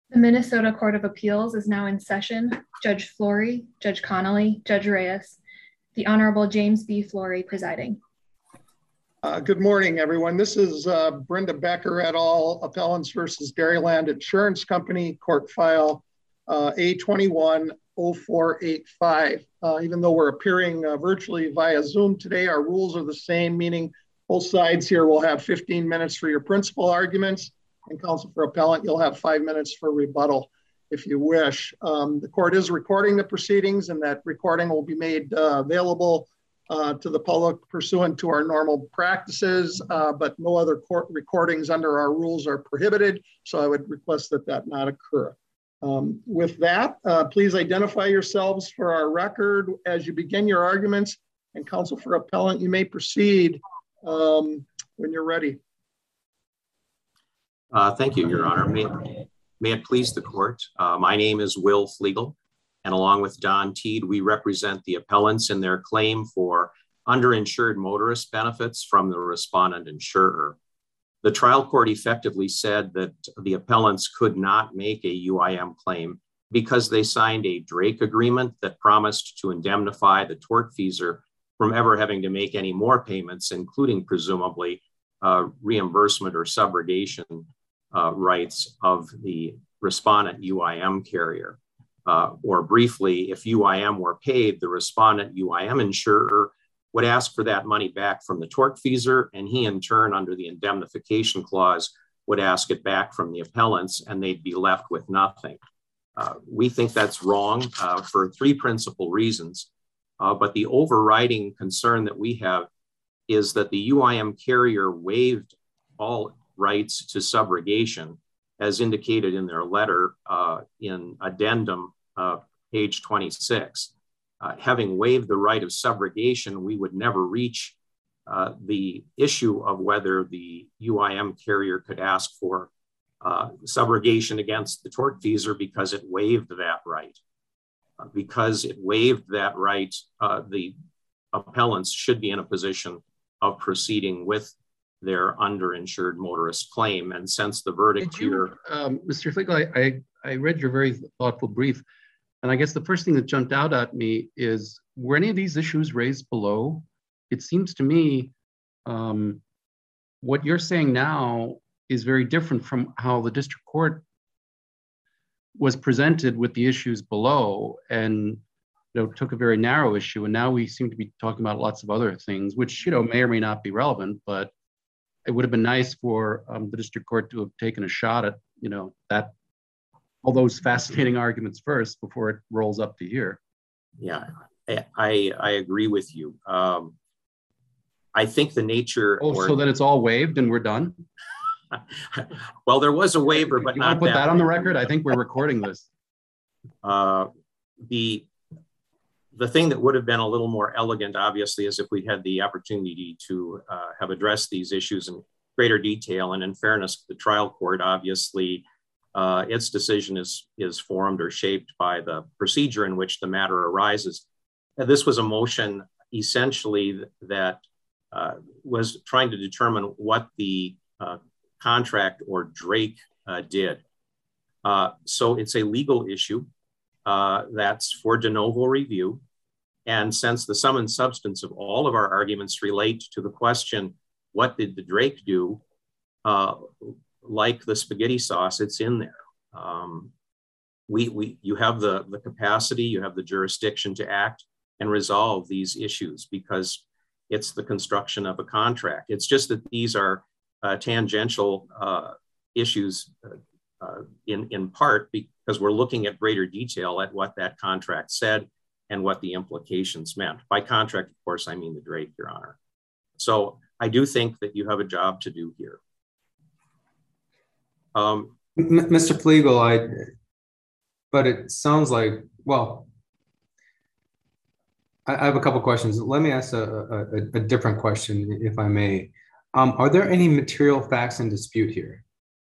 The Minnesota Court of Appeals is now in session. Judge Flory, Judge Connolly, Judge Reyes, the Honorable James B. Flory presiding. Good morning, everyone. This is Brenda Becker et al. Appellants versus Dairyland Insurance Company, court file A210485. Even though we're appearing virtually via Zoom today, our rules are the same, meaning both sides here will have 15 minutes for your principal arguments, and counsel for appellant, you'll have 5 minutes for rebuttal if you wish. The court is recording the proceedings, and that recording will be made available to the public pursuant to our normal practices, but no other court recordings under our rules are prohibited, so I would request that that not occur. With that, please identify yourselves for our record as you begin your arguments, and counsel for appellant, you may proceed when you're ready. Thank you, Your Honor. May it please the court. My name is Will Flegel, and along with Don Teed, we represent the appellants in their claim for underinsured motorist benefits from the respondent insurer. The trial court effectively said that the appellants could not make a UIM claim because they signed a Drake agreement that promised to indemnify the tortfeasor from ever having to make any more payments, including presumably reimbursement or subrogation rights of the respondent UIM carrier. Or briefly, if UIM were paid, the respondent UIM insurer would ask for that money back from the tortfeasor, and he in turn, under the indemnification clause, would ask it back from the appellants, and they'd be left with nothing. We think that's wrong for three principal reasons, but the overriding concern that we have is that the UIM carrier waived all rights to subrogation, as indicated in their letter in addendum page 26. Having waived the right of subrogation, we would never reach the issue of whether the UIM carrier could ask for subrogation against the tortfeasor because it waived that right. Because it waived that right, the appellants should be in a position of proceeding with their underinsured motorist claim. And since the verdict here— Mr. Flegel, I read your very thoughtful brief, and I guess the first thing that jumped out at me is, were any of these issues raised below? It seems to me what you're saying now is very different from how the district court was presented with the issues below, and took a very narrow issue, and now we seem to be talking about lots of other things, which may or may not be relevant, but it would have been nice for the district court to have taken a shot at that, all those fascinating arguments first before it rolls up to here. Yeah, I agree with you. I think the nature— so that it's all waived and we're done? Well, there was a waiver, but not put that on the record. I think we're recording this. The thing that would have been a little more elegant, obviously, is if we had the opportunity to have addressed these issues in greater detail. And in fairness, the trial court, obviously, its decision is formed or shaped by the procedure in which the matter arises. This was a motion, essentially, that was trying to determine what the contract or Drake did. So it's a legal issue that's for de novo review. And since the sum and substance of all of our arguments relate to the question, what did the Drake do? Like the spaghetti sauce, it's in there. You have the capacity, you have the jurisdiction to act and resolve these issues because it's the construction of a contract. It's just that these are tangential issues in part because we're looking at greater detail at what that contract said and what the implications meant. By contract, of course, I mean the Drake, Your Honor. So I do think that you have a job to do here. Mr. Flegel, but it sounds like, well, I have a couple questions. Let me ask a different question, if I may. Are there any material facts in dispute here?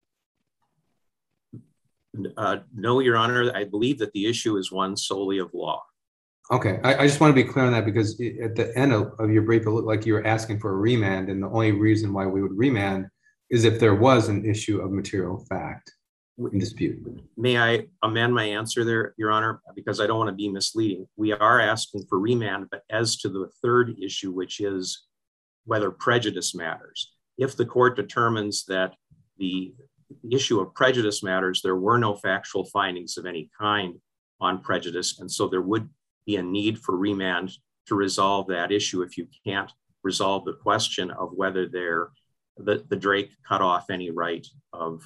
No, Your Honor. I believe that the issue is one solely of law. Okay, I just want to be clear on that because at the end of your brief, it looked like you were asking for a remand, and the only reason why we would remand is if there was an issue of material fact. in dispute. May I amend my answer there, Your Honor, because I don't want to be misleading. We are asking for remand, but as to the third issue, which is whether prejudice matters. If the court determines that the issue of prejudice matters, there were no factual findings of any kind on prejudice, and so there would be a need for remand to resolve that issue if you can't resolve the question of whether the Drake cut off any right of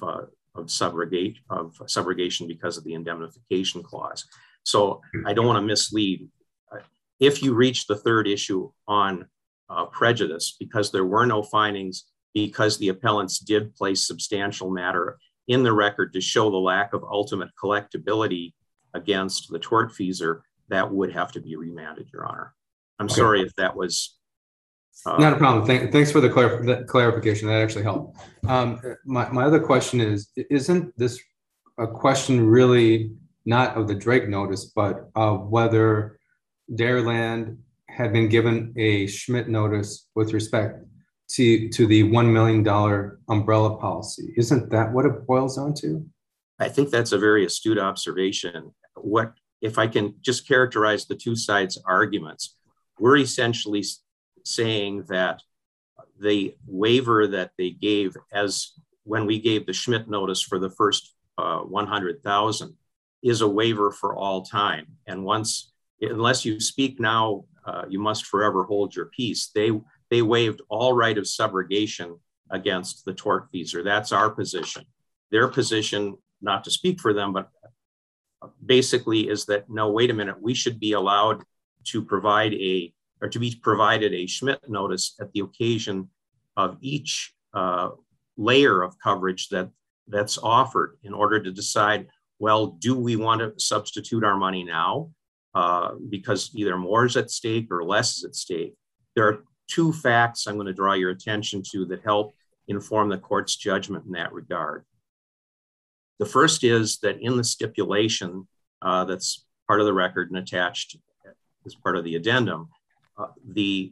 subrogation because of the indemnification clause. So I don't want to mislead. If you reach the third issue on prejudice, because there were no findings, because the appellants did place substantial matter in the record to show the lack of ultimate collectability against the tortfeasor, that would have to be remanded, Your Honor. I'm sorry if that was... Not a problem. Thanks for the clarification. That actually helped. My other question is, isn't this a question really not of the Drake notice, but of whether Dairyland had been given a Schmidt notice with respect to the $1 million umbrella policy? Isn't that what it boils down to? I think that's a very astute observation. What, if I can just characterize the two sides' arguments, we're essentially saying that the waiver that they gave, as when we gave the Schmidt notice for the first 100,000, is a waiver for all time. And once, unless you speak now, you must forever hold your peace. They waived all right of subrogation against the tortfeasor. That's our position. Their position, not to speak for them, but basically is that, no, wait a minute, we should be allowed to provide to be provided a Schmidt notice at the occasion of each layer of coverage that's offered in order to decide, well, do we want to substitute our money now because either more is at stake or less is at stake? There are two facts I'm going to draw your attention to that help inform the court's judgment in that regard. The first is that in the stipulation that's part of the record and attached as part of the addendum, the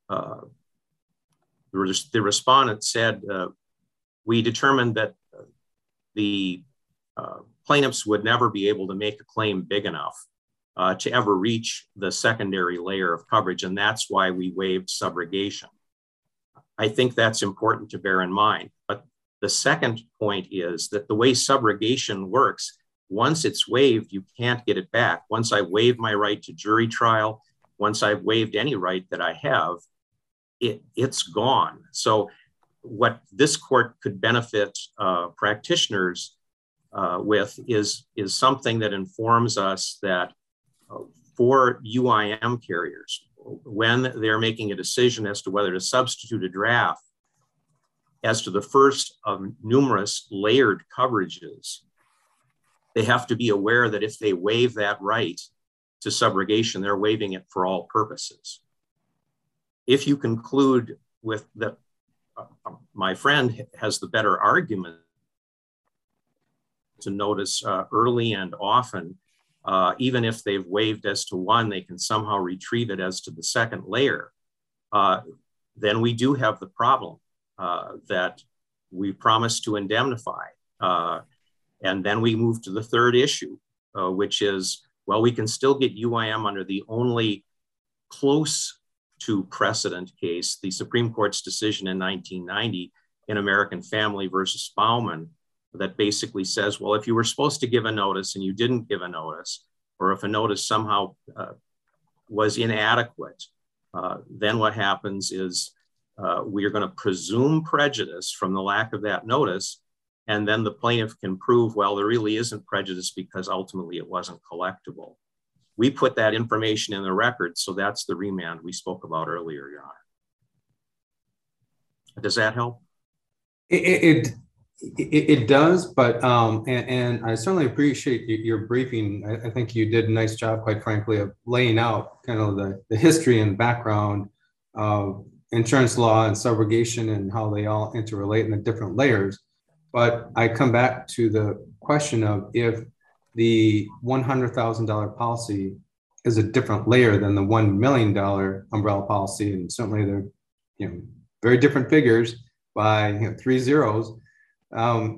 respondent said, we determined that the plaintiffs would never be able to make a claim big enough to ever reach the secondary layer of coverage, and that's why we waived subrogation. I think that's important to bear in mind. But the second point is that the way subrogation works, once it's waived, you can't get it back. Once I waive my right to jury trial, once I've waived any right that I have, it's gone. So what this court could benefit practitioners with is something that informs us that for UIM carriers, when they're making a decision as to whether to substitute a draft as to the first of numerous layered coverages, they have to be aware that if they waive that right to subrogation, they're waiving it for all purposes. If you conclude with that, my friend has the better argument to notice early and often, even if they've waived as to one, they can somehow retrieve it as to the second layer, then we do have the problem that we promised to indemnify. And then we move to the third issue, which is, well, we can still get UIM under the only close to precedent case, the Supreme Court's decision in 1990 in American Family versus Bauman, that basically says, well, if you were supposed to give a notice and you didn't give a notice, or if a notice somehow was inadequate, then what happens is we are going to presume prejudice from the lack of that notice. And then the plaintiff can prove, well, there really isn't prejudice because ultimately it wasn't collectible. We put that information in the record, so that's the remand we spoke about earlier, Your Honor. Does that help? It does, but and I certainly appreciate your briefing. I think you did a nice job, quite frankly, of laying out kind of the history and background of insurance law and subrogation and how they all interrelate in the different layers. But I come back to the question of if the $100,000 policy is a different layer than the $1 million umbrella policy, and certainly they're very different figures by 3 zeros.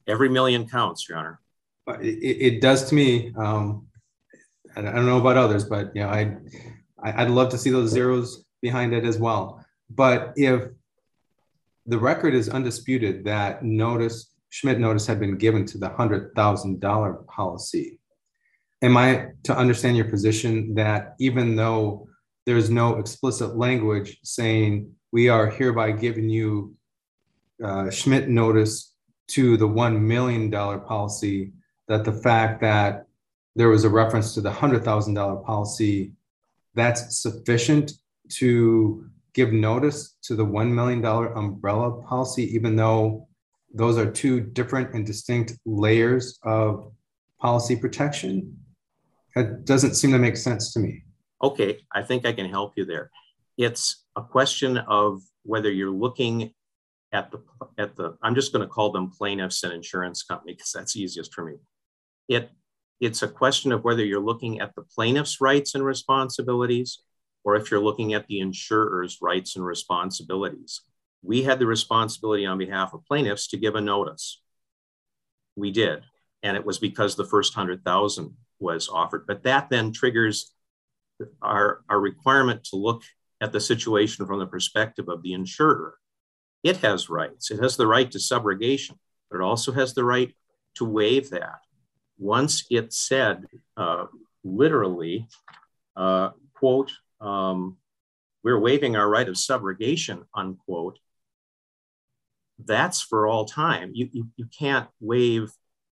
Every million counts, Your Honor. It does to me. I don't know about others, but you know, I'd love to see those zeros behind it as well. But if the record is undisputed that Schmidt notice had been given to the $100,000 policy, am I to understand your position that even though there's no explicit language saying we are hereby giving you Schmidt notice to the $1 million policy, that the fact that there was a reference to the $100,000 policy, that's sufficient to give notice to the $1 million umbrella policy, even though those are two different and distinct layers of policy protection? It doesn't seem to make sense to me. Okay, I think I can help you there. It's a question of whether you're looking at the I'm just going to call them plaintiffs and insurance company because that's easiest for me. It's a question of whether you're looking at the plaintiff's rights and responsibilities, or if you're looking at the insurer's rights and responsibilities. We had the responsibility on behalf of plaintiffs to give a notice. We did, and it was because the first 100,000 was offered. But that then triggers our requirement to look at the situation from the perspective of the insurer. It has rights. It has the right to subrogation, but it also has the right to waive that. Once it said, literally, quote, we're waiving our right of subrogation, unquote, that's for all time. You can't waive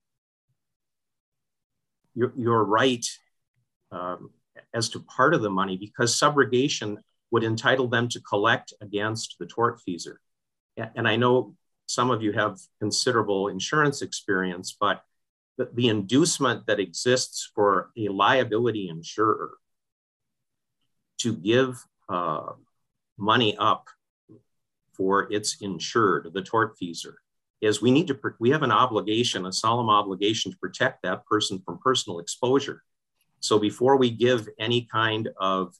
your right as to part of the money, because subrogation would entitle them to collect against the tortfeasor. And I know some of you have considerable insurance experience, but the inducement that exists for a liability insurer to give money up for its insured, the tortfeasor, is we have an obligation, a solemn obligation to protect that person from personal exposure. So before we give any kind of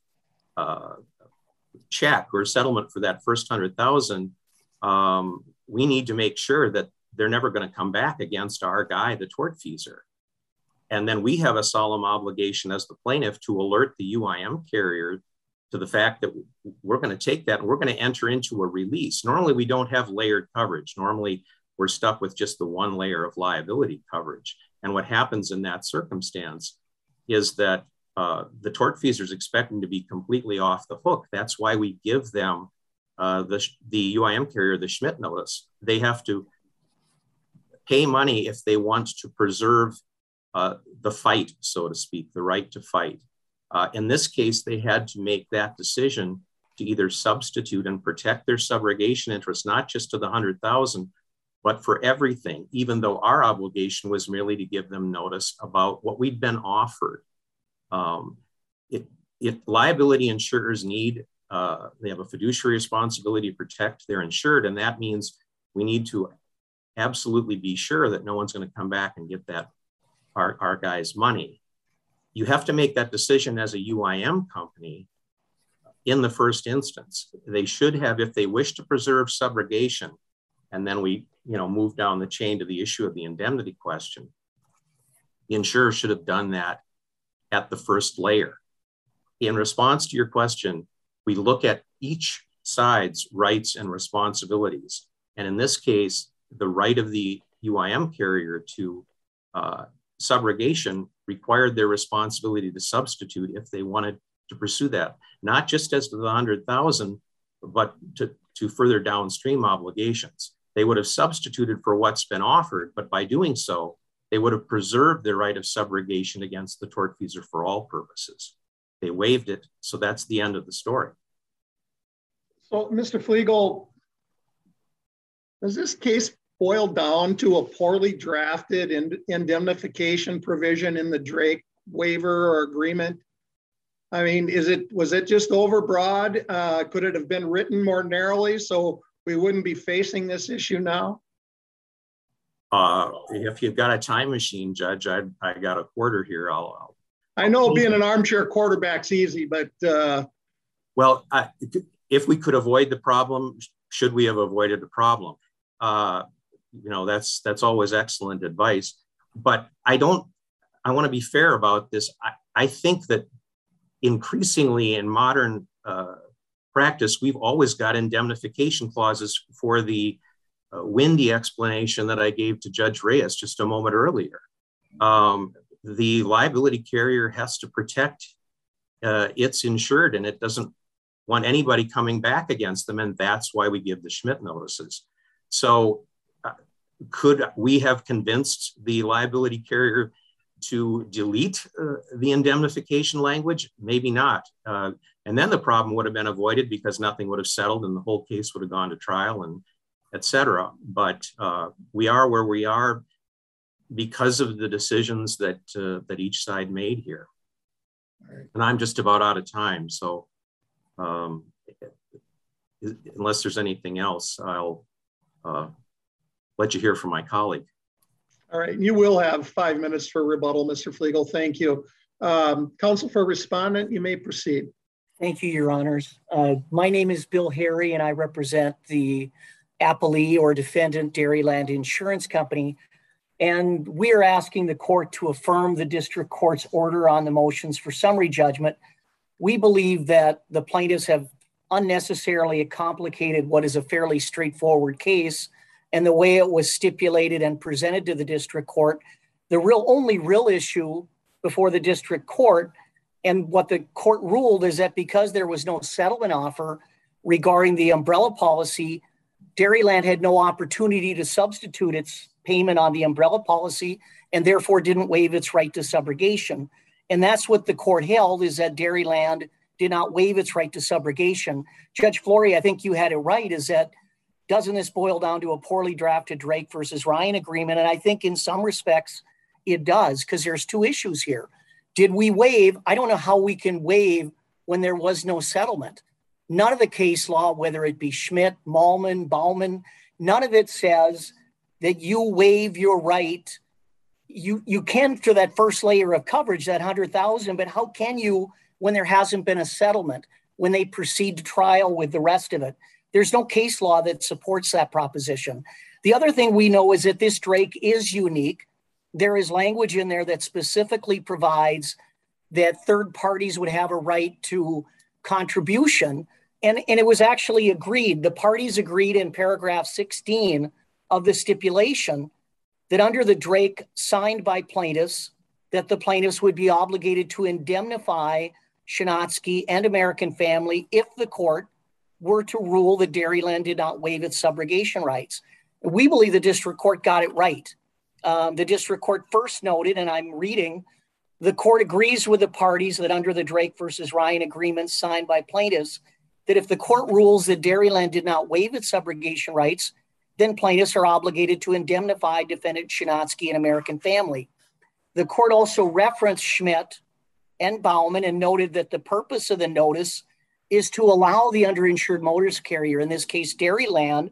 check or settlement for that first 100,000, we need to make sure that they're never going to come back against our guy, the tortfeasor. And then we have a solemn obligation as the plaintiff to alert the UIM carrier to the fact that we're going to take that and we're going to enter into a release. Normally, we don't have layered coverage. Normally, we're stuck with just the one layer of liability coverage. And what happens in that circumstance is that the tortfeasor is expecting to be completely off the hook. That's why we give them the UIM carrier, the Schmidt notice. They have to pay money if they want to preserve the fight, so to speak, the right to fight. In this case, they had to make that decision to either substitute and protect their subrogation interest, not just to the 100,000, but for everything, even though our obligation was merely to give them notice about what we'd been offered. Liability insurers they have a fiduciary responsibility to protect their insured, and that means we need to absolutely be sure that no one's going to come back and get our guy's money. You have to make that decision as a UIM company in the first instance. They should have, if they wish to preserve subrogation, and then we move down the chain to the issue of the indemnity question, the insurer should have done that at the first layer. In response to your question, we look at each side's rights and responsibilities. And in this case, the right of the UIM carrier to subrogation required their responsibility to substitute if they wanted to pursue that, not just as to the 100,000, but to further downstream obligations. They would have substituted for what's been offered, but by doing so, they would have preserved their right of subrogation against the tortfeasor for all purposes. They waived it, so that's the end of the story. So, Mr. Flegel, does this case boil down to a poorly drafted indemnification provision in the Drake waiver or agreement? I mean, was it just overbroad? Could it have been written more narrowly so we wouldn't be facing this issue now? If you've got a time machine, Judge, I got a quarter here. I know being an armchair quarterback's easy, but well, if we could avoid the problem, should we have avoided the problem? that's always excellent advice. But I want to be fair about this. I think that increasingly in modern practice, we've always got indemnification clauses for the windy explanation that I gave to Judge Reyes just a moment earlier. The liability carrier has to protect its insured, and it doesn't want anybody coming back against them, and that's why we give the Schmidt notices. So could we have convinced the liability carrier to delete the indemnification language? Maybe not. And then the problem would have been avoided because nothing would have settled and the whole case would have gone to trial and et cetera. But we are where we are because of the decisions that each side made here. Right. And I'm just about out of time. So unless there's anything else, I'll let you hear from my colleague. All right, you will have 5 minutes for rebuttal, Mr. Flegel. Thank you. Counsel for Respondent, you may proceed. Thank you, Your Honors. My name is Bill Harry, and I represent the appellee or defendant Dairyland Insurance Company. And we are asking the court to affirm the district court's order on the motions for summary judgment. We believe that the plaintiffs have unnecessarily complicated what is a fairly straightforward case, and the way it was stipulated and presented to the district court. The only real issue before the district court and what the court ruled is that because there was no settlement offer regarding the umbrella policy, Dairyland had no opportunity to substitute its payment on the umbrella policy and therefore didn't waive its right to subrogation. And that's what the court held, is that Dairyland did not waive its right to subrogation. Judge Flory, I think you had it right, is that doesn't this boil down to a poorly drafted Drake versus Ryan agreement? And I think in some respects it does, because there's two issues here. Did we waive? I don't know how we can waive when there was no settlement. None of the case law, whether it be Schmidt, Malman, Bauman, none of it says that you waive your right. You can to that first layer of coverage, that $100,000, but how can you when there hasn't been a settlement, when they proceed to trial with the rest of it? There's no case law that supports that proposition. The other thing we know is that this Drake is unique. There is language in there that specifically provides that third parties would have a right to contribution. And it was actually agreed. The parties agreed in paragraph 16 of the stipulation that under the Drake signed by plaintiffs, that the plaintiffs would be obligated to indemnify Chinatsky and American Family if the court were to rule that Dairyland did not waive its subrogation rights. We believe the district court got it right. The district court first noted, and I'm reading, the court agrees with the parties that under the Drake versus Ryan agreement signed by plaintiffs, that if the court rules that Dairyland did not waive its subrogation rights, then plaintiffs are obligated to indemnify defendant Chinatsky and American Family. The court also referenced Schmidt and Bauman and noted that the purpose of the notice is to allow the underinsured motorist carrier, in this case Dairyland,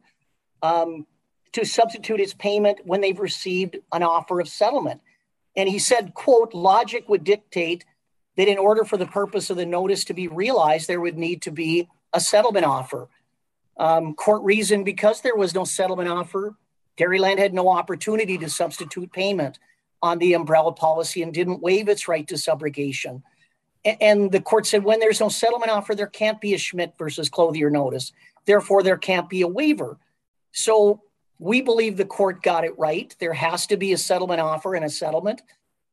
to substitute its payment when they've received an offer of settlement. And he said, quote, logic would dictate that in order for the purpose of the notice to be realized, there would need to be a settlement offer. Court reasoned because there was no settlement offer, Dairyland had no opportunity to substitute payment on the umbrella policy and didn't waive its right to subrogation. And the court said, when there's no settlement offer, there can't be a Schmidt versus Clothier notice. Therefore, there can't be a waiver. So we believe the court got it right. There has to be a settlement offer and a settlement.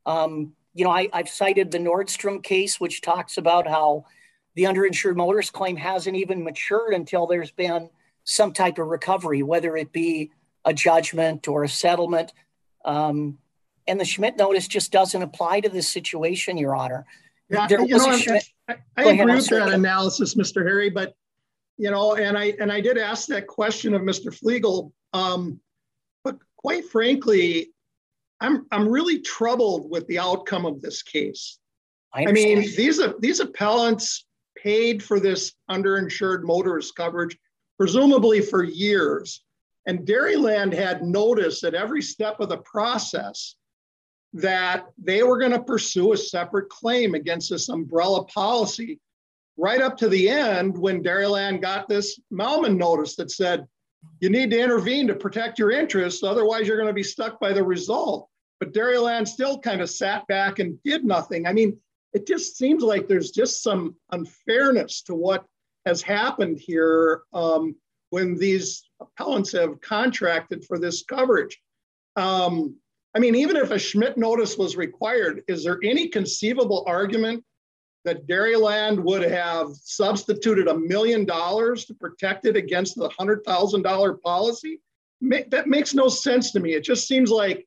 I've cited the Nordstrom case, which talks about how the underinsured motorist claim hasn't even matured until there's been some type of recovery, whether it be a judgment or a settlement. And the Schmidt notice just doesn't apply to this situation, Your Honor. Yeah, I agree with that analysis, Mr. Harry, but, and I did ask that question of Mr. Flegel, but quite frankly, I'm really troubled with the outcome of this case. I mean, these appellants paid for this underinsured motorist coverage, presumably for years, and Dairyland had noticed at every step of the process that they were going to pursue a separate claim against this umbrella policy right up to the end when Dairyland got this Malman notice that said, you need to intervene to protect your interests. Otherwise, you're going to be stuck by the result. But Dairyland still kind of sat back and did nothing. I mean, it just seems like there's just some unfairness to what has happened here when these appellants have contracted for this coverage. I mean, even if a Schmidt notice was required, is there any conceivable argument that Dairyland would have substituted $1 million to protect it against the $100,000 policy? That makes no sense to me. It just seems like,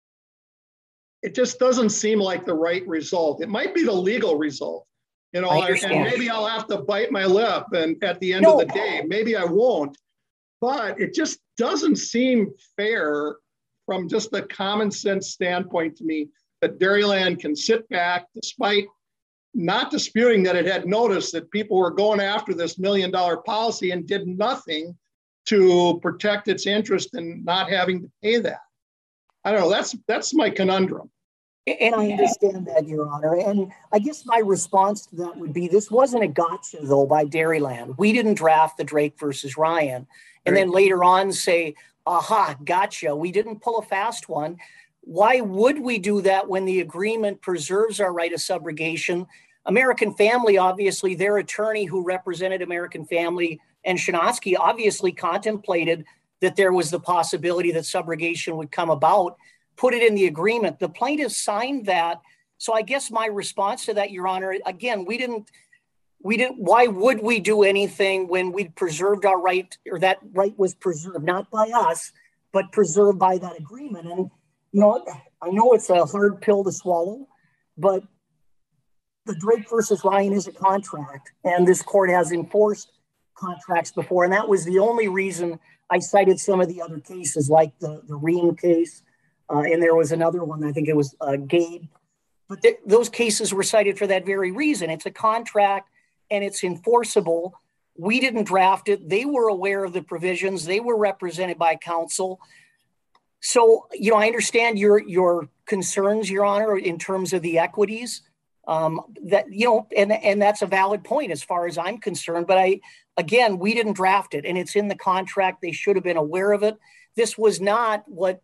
it just doesn't seem like the right result. It might be the legal result, you know, and maybe I'll have to bite my lip and at the end of the day, maybe I won't, but it just doesn't seem fair from just a common sense standpoint to me that Dairyland can sit back despite not disputing that it had noticed that people were going after this $1 million policy and did nothing to protect its interest in not having to pay that. I don't know, that's my conundrum. And I understand that, Your Honor. And I guess my response to that would be, this wasn't a gotcha, though, by Dairyland. We didn't draft the Drake versus Ryan. And then later on say, aha, gotcha. We didn't pull a fast one. Why would we do that when the agreement preserves our right of subrogation? American Family, obviously, their attorney who represented American Family and Shinatsky obviously contemplated that there was the possibility that subrogation would come about, put it in the agreement. The plaintiff signed that. So I guess my response to that, Your Honor, again, we didn't, why would we do anything when we preserved our right, or that right was preserved, not by us, but preserved by that agreement? And, you know, I know it's a hard pill to swallow, but the Drake versus Ryan is a contract, and this court has enforced contracts before. And that was the only reason I cited some of the other cases, like the Ream case, and there was another one, I think it was Gabe. But those cases were cited for that very reason. It's a contract and it's enforceable. We didn't draft it. They were aware of the provisions. They were represented by counsel. So, you know, I understand your concerns, Your Honor, in terms of the equities. That, you know, and that's a valid point as far as I'm concerned. But again, we didn't draft it, and it's in the contract. They should have been aware of it. This was not what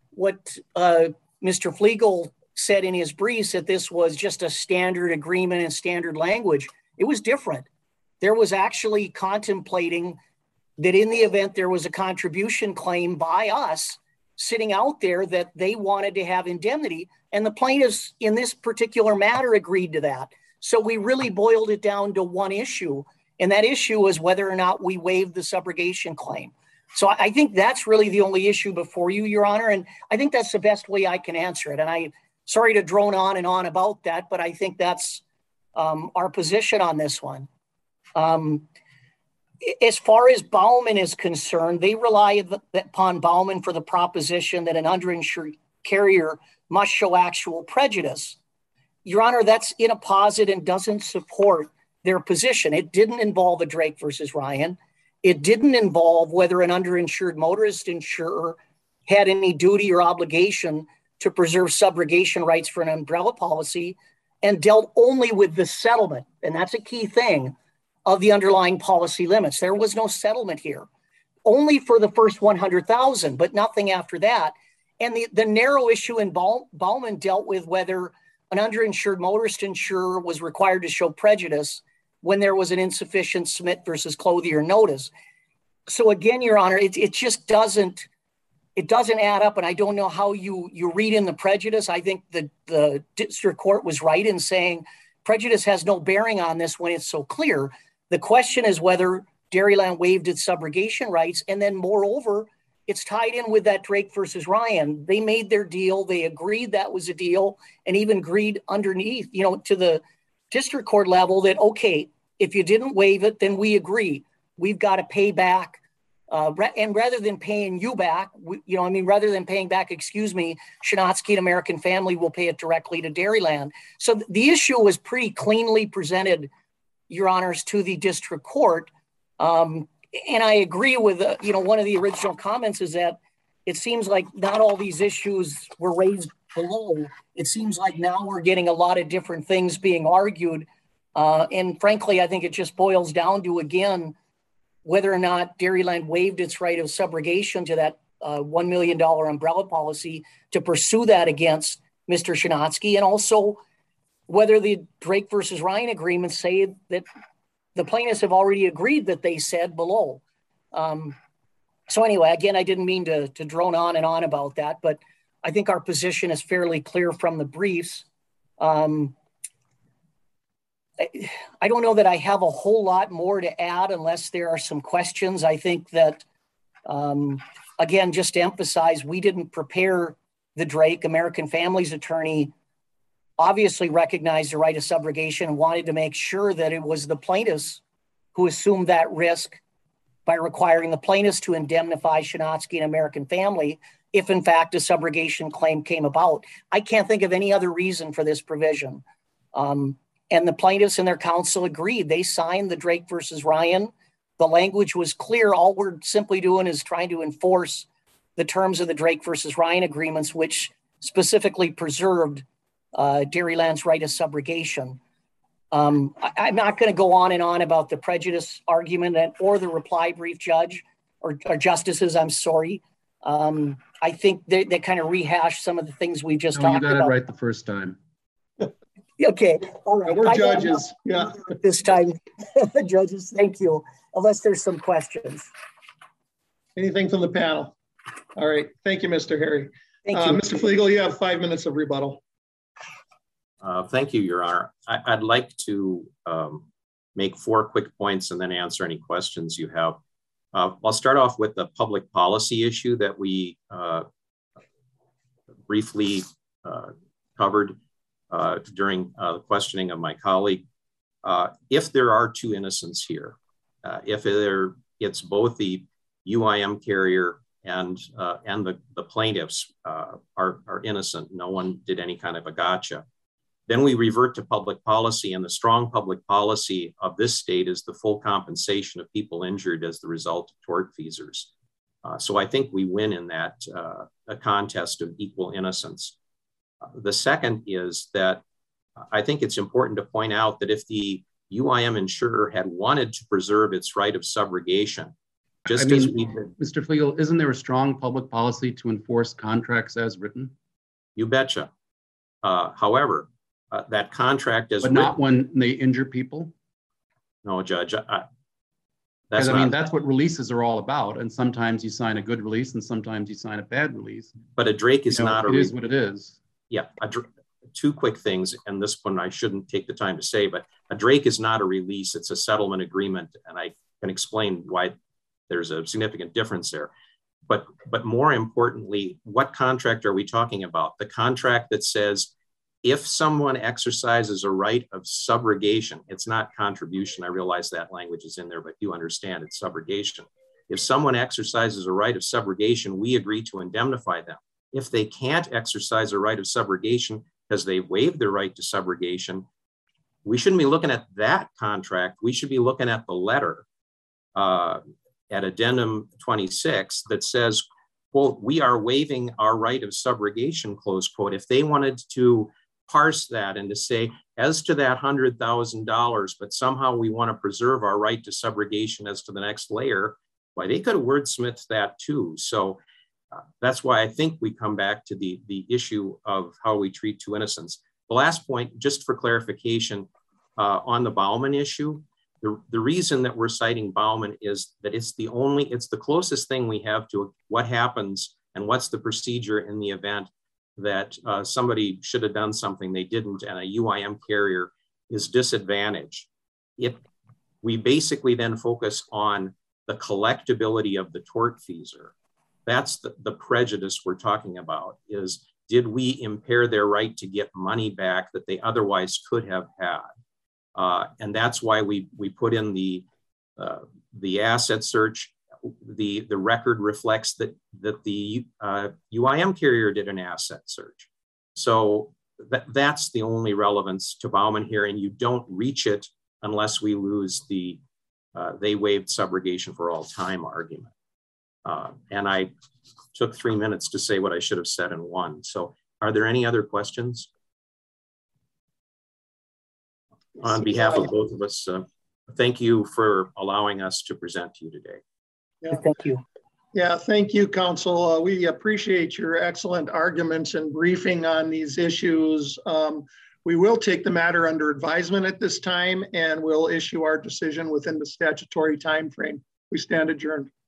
Mr. Flegel said in his briefs, that this was just a standard agreement and standard language. It was different. There was actually contemplating that in the event there was a contribution claim by us sitting out there, that they wanted to have indemnity. And the plaintiffs in this particular matter agreed to that. So we really boiled it down to one issue. And that issue was whether or not we waived the subrogation claim. So I think that's really the only issue before you, Your Honor. And I think that's the best way I can answer it. And I'm sorry to drone on and on about that, but I think that's our position on this one. As far as Bauman is concerned, they rely upon Bauman for the proposition that an underinsured carrier must show actual prejudice. Your Honor, that's inapposite and doesn't support their position. It didn't involve a Drake versus Ryan. It didn't involve whether an underinsured motorist insurer had any duty or obligation to preserve subrogation rights for an umbrella policy, and dealt only with the settlement. And that's a key thing of the underlying policy limits. There was no settlement here, only for the first 100,000, but nothing after that. And the narrow issue in Bauman dealt with whether an underinsured motorist insurer was required to show prejudice when there was an insufficient Smith versus Clothier notice. So again, Your Honor, it just doesn't add up. And I don't know how you read in the prejudice. I think the district court was right in saying prejudice has no bearing on this when it's so clear. The question is whether Dairyland waived its subrogation rights. And then moreover, it's tied in with that Drake versus Ryan. They made their deal. They agreed that was a deal, and even agreed underneath, you know, to the district court level that, okay, if you didn't waive it, then we agree. We've got to pay back. And rather than paying you back, rather than paying back, Shinatsky and American Family will pay it directly to Dairyland. So the issue was pretty cleanly presented, Your Honors, to the district court. And I agree with, one of the original comments is that it seems like not all these issues were raised below. It seems like now we're getting a lot of different things being argued. And frankly, I think it just boils down to, again, whether or not Dairyland waived its right of subrogation to that $1 million umbrella policy to pursue that against Mr. Chinatsky, and also whether the Drake versus Ryan agreements say that the plaintiffs have already agreed that they said below. So anyway, again, I didn't mean to drone on and on about that, but I think our position is fairly clear from the briefs. I don't know that I have a whole lot more to add unless there are some questions. I think that, again, just to emphasize, we didn't prepare the Drake. American Family's attorney obviously recognized the right of subrogation and wanted to make sure that it was the plaintiffs who assumed that risk by requiring the plaintiffs to indemnify Chinatsky and American Family if, in fact, a subrogation claim came about. I can't think of any other reason for this provision. And the plaintiffs and their counsel agreed. They signed the Drake versus Ryan. The language was clear. All we're simply doing is trying to enforce the terms of the Drake versus Ryan agreements, which specifically preserved Dairyland's right of subrogation. I'm not going to go on and on about the prejudice argument or the reply brief, Judge, or justices, I'm sorry. I think they kind of rehash some of the things we just talked about. You got it right the first time. Okay, all right. We're judges, yeah. This time, judges, thank you. Unless there's some questions. Anything from the panel? All right, thank you, Mr. Harry. Thank you. Mr. Flegel, you have 5 minutes of rebuttal. Thank you, Your Honor. I'd like to make 4 quick points and then answer any questions you have. I'll start off with the public policy issue that we briefly covered during the questioning of my colleague. If there are 2 innocents here, if it's both the UIM carrier and the plaintiffs are innocent, no one did any kind of a gotcha, then we revert to public policy, and the strong public policy of this state is the full compensation of people injured as the result of tortfeasors. So I think we win in that a contest of equal innocence. The second is that I think it's important to point out that if the UIM insurer had wanted to preserve its right of subrogation, Mr. Flegel, isn't there a strong public policy to enforce contracts as written? You betcha. However, that contract is not when they injure people? No, Judge. That's what releases are all about. And sometimes you sign a good release and sometimes you sign a bad release. But a Drake is not a... It is what it is. Yeah. 2 quick things, and this one I shouldn't take the time to say, but a Drake is not a release. It's a settlement agreement. And I can explain why there's a significant difference there. But more importantly, what contract are we talking about? The contract that says, if someone exercises a right of subrogation, it's not contribution. I realize that language is in there, but you understand it's subrogation. If someone exercises a right of subrogation, we agree to indemnify them. If they can't exercise a right of subrogation because they waived their right to subrogation, we shouldn't be looking at that contract. We should be looking at the letter at addendum 26 that says, quote, we are waiving our right of subrogation, close quote. If they wanted to parse that and to say, as to that $100,000, but somehow we want to preserve our right to subrogation as to the next layer, why, they could have wordsmithed that too. So that's why I think we come back to the issue of how we treat 2 innocents. The last point, just for clarification, on the Bauman issue, the reason that we're citing Bauman is that it's the closest thing we have to what happens and what's the procedure in the event that somebody should have done something they didn't and a UIM carrier is disadvantaged. We basically then focus on the collectability of the tortfeasor. That's the prejudice we're talking about, is did we impair their right to get money back that they otherwise could have had? And that's why we put in the asset search. The record reflects that the UIM carrier did an asset search. So that's the only relevance to Bauman here, and you don't reach it unless we lose the they waived subrogation for all time argument. And I took 3 minutes to say what I should have said in 1. So are there any other questions? On behalf of both of us, Thank you for allowing us to present to you today. Yeah. Thank you. Yeah, thank you, counsel. We appreciate your excellent arguments and briefing on these issues. We will take the matter under advisement at this time, and we'll issue our decision within the statutory time frame. We stand adjourned.